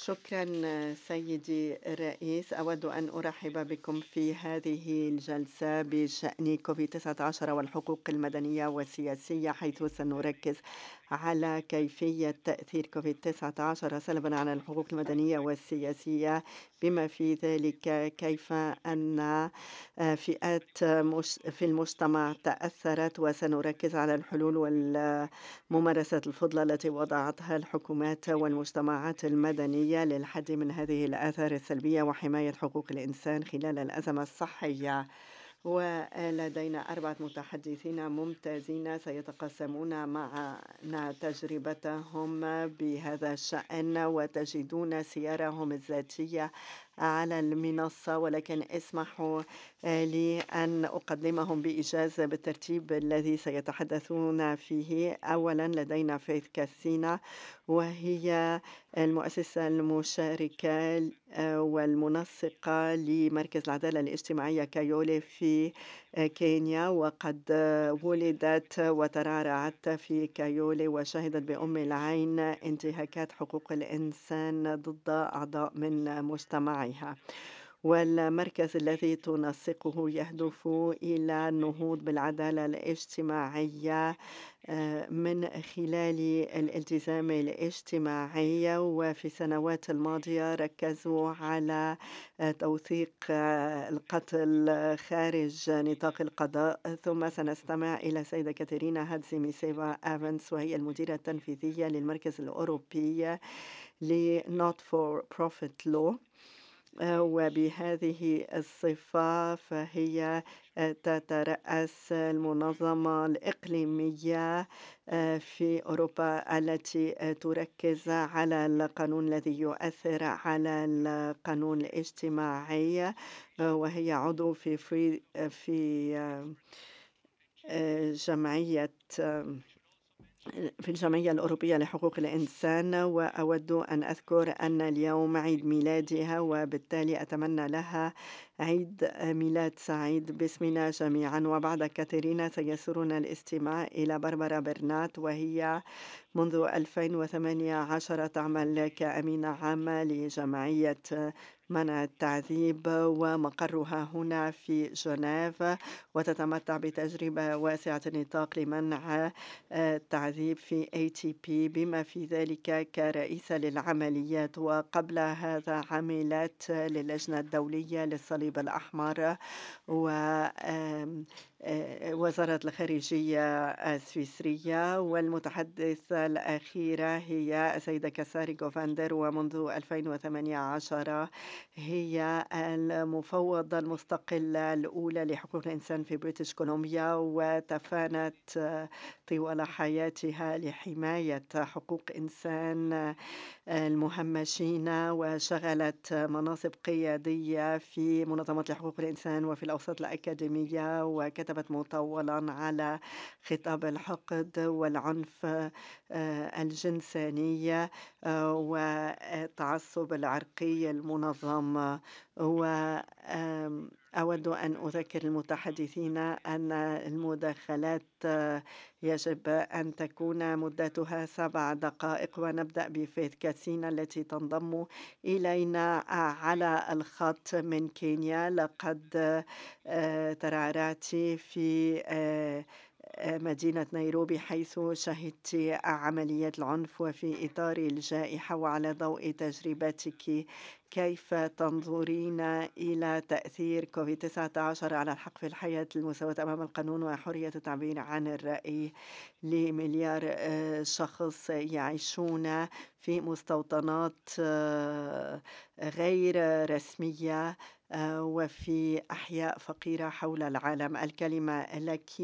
شكرا سيدي الرئيس. أود أن أرحب بكم في هذه الجلسة بشأن كوفيد-19 والحقوق المدنية والسياسية، حيث سنركز على كيفية تأثير كوفيد-19 سلبا على الحقوق المدنية والسياسية، بما في ذلك كيف أن فئات في المجتمع تأثرت، وسنركز على الحلول والممارسات الفضلى التي وضعتها الحكومات والمجتمعات المدنية للحد من هذه الآثار السلبية وحماية حقوق الإنسان خلال الأزمة الصحية. ولدينا 4 متحدثين ممتازين سيتقاسمون معنا تجربتهم بهذا الشأن، وتجدون سيرهم الذاتية على المنصة، ولكن اسمحوا لي أن أقدمهم بإيجاز بالترتيب الذي سيتحدثون فيه. أولا لدينا فيث كاسينا، وهي المؤسسة المشاركة والمنسقة لمركز العدالة الاجتماعية كايولي في كينيا، وقد ولدت وترعرعت في كايولي، وشهدت بأم العين انتهاكات حقوق الإنسان ضد أعضاء من مجتمعها. والمركز الذي تنسقه يهدف إلى النهوض بالعدالة الاجتماعية من خلال الالتزام الاجتماعي. وفي السنوات الماضية ركزوا على توثيق القتل خارج نطاق القضاء. ثم سنستمع إلى سيدة كاترينا هادزيميسيفا آفنس، وهي المديرة التنفيذية للمركز الأوروبي ل Not for Profit Law. وبهذه الصفة فهي تترأس المنظمة الإقليمية في أوروبا التي تركز على القانون الذي يؤثر على القانون الاجتماعي، وهي عضو في جمعية في الجمعية الأوروبية لحقوق الإنسان. وأود أن أذكر أن اليوم عيد ميلادها، وبالتالي أتمنى لها عيد ميلاد سعيد باسمنا جميعا. وبعد كاترينا سيسرنا الاستماع إلى باربرا برنات، وهي منذ 2018 تعمل كأمينة عامة لجمعية منع التعذيب، ومقرها هنا في جنيف، وتتمتع بتجربة واسعة النطاق لمنع التعذيب في ATP، بما في ذلك كرئيسة للعمليات. وقبل هذا عملت للجنة الدولية للصليب الأحمر ووزارة الخارجية السويسرية. والمتحدثة الأخيرة هي السيدة كاساري غوفاندر، ومنذ 2018 هي المفوضة المستقلة الأولى لحقوق الإنسان في بريتش كولومبيا، وتفانت طوال حياتها لحماية حقوق إنسان المهمشين، وشغلت مناصب قيادية في منظمات لحقوق الإنسان وفي الأوساط الأكاديمية، وكتبت مطولا على خطاب الحقد والعنف الجنساني والتعصب العرقي المنظم. وأود أن أذكر المتحدثين أن المداخلات يجب أن تكون مدتها 7 دقائق. ونبدأ بفيث كاسينا التي تنضم إلينا على الخط من كينيا. لقد ترعرعت في مدينة نيروبي، حيث شهدت عمليات العنف وفي إطار الجائحة. وعلى ضوء تجربتك، كيف تنظرين إلى تأثير كوفيد-19 على الحق في الحياة، المساواة أمام القانون، وحرية التعبير عن الرأي لمليار شخص يعيشون في مستوطنات غير رسمية وفي أحياء فقيرة حول العالم؟ الكلمة لك